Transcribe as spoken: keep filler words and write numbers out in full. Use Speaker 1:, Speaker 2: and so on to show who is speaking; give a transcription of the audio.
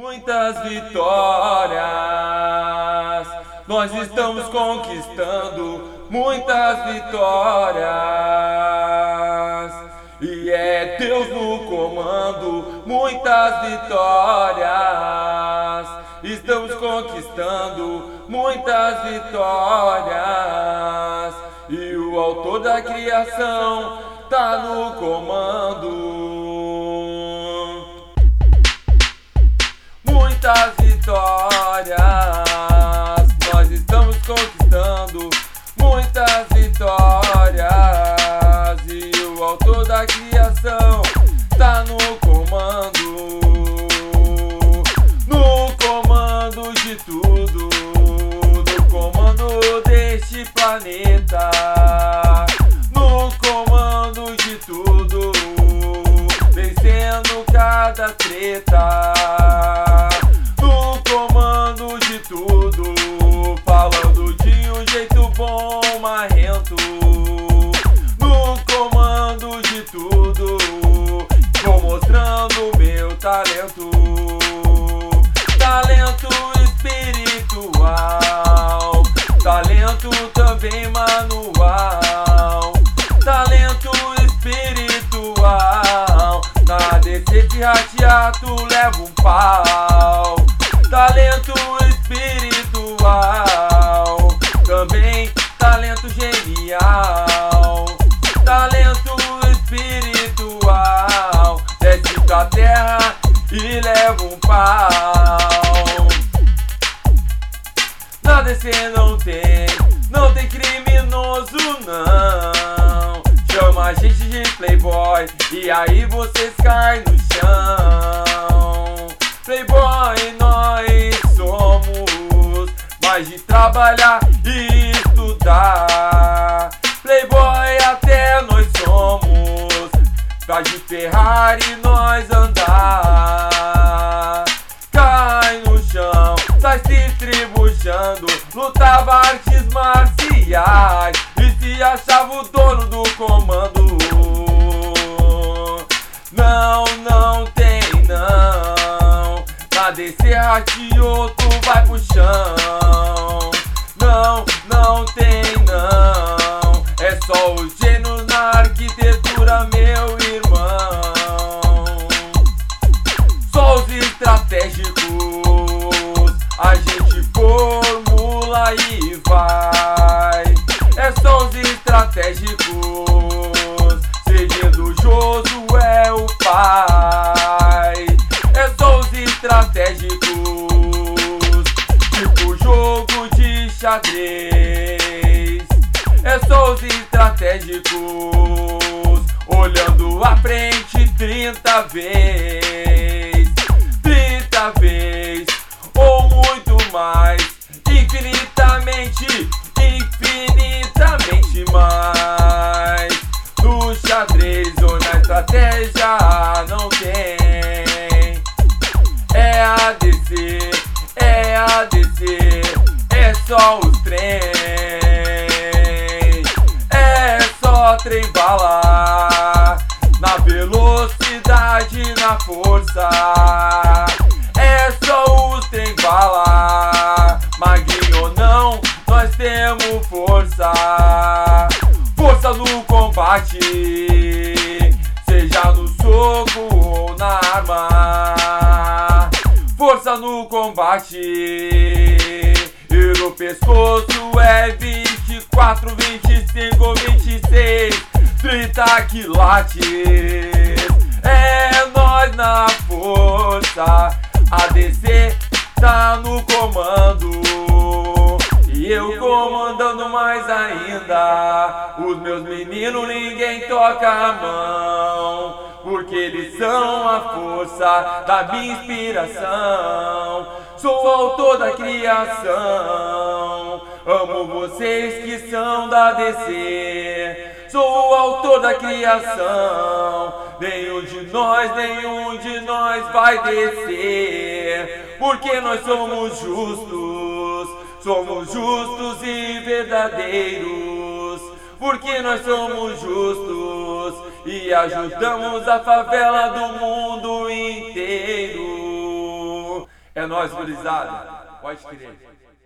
Speaker 1: Muitas vitórias nós estamos conquistando, muitas vitórias, e é Deus no comando. Muitas vitórias estamos conquistando, muitas vitórias, e o autor da criação tá no comando. Muitas vitórias nós estamos conquistando, muitas vitórias, e o autor da criação tá no comando, no comando de tudo, no comando deste planeta, no comando de tudo, vencendo cada treta. Tudo, falando de um jeito bom, marrento, no comando de tudo, vou mostrando meu talento, talento espiritual, talento também manual, talento espiritual, na descer de ratear tu leva um pau, talento espiritual, também talento genial, talento espiritual, desce pra terra e leva um pau. Na D C não tem, não tem criminoso não, chama a gente de playboy e aí vocês caem no chão. Playboy nós somos, mais de trabalhar e estudar. Playboy até nós somos, pra de Ferrari nós andar. Cai no chão, sai se estribuchando, lutava artes marciais e se achava o dono do comando. Não, não tem não, na descer rateou tu vai pro chão. Não, não tem não, é só os gênios na arquitetura, meu irmão. Só os estratégicos a gente formula e vai. É só os estratégicos, segredo Joso é o pai. É só os estratégicos, tipo jogo de xadrez. É só os estratégicos, olhando à frente trinta vezes, trinta vezes, ou muito mais, infinitamente, infinitamente mais. No xadrez ou na estratégia não tem. É a D C, é a D C, é só os trem, é só trem bala, na velocidade, na força, é só os trem bala, magrinho ou não, nós temos força, força no combate, seja no soco ou na arma. Força no combate, e no pescoço é vinte e quatro, vinte e cinco, vinte e seis, trinta quilates. É nós na força, a D C tá no comando, e eu comandando mais ainda. Os meus meninos ninguém toca a mão, porque eles são a força da minha inspiração. Sou o autor da criação, amo vocês que são da D C. Sou o autor da criação, nenhum de nós, nenhum de nós vai descer, porque nós somos justos, somos justos e verdadeiros, porque nós somos justos e ajudamos a favela do mundo inteiro. É nóis, gurizada. Pode crer.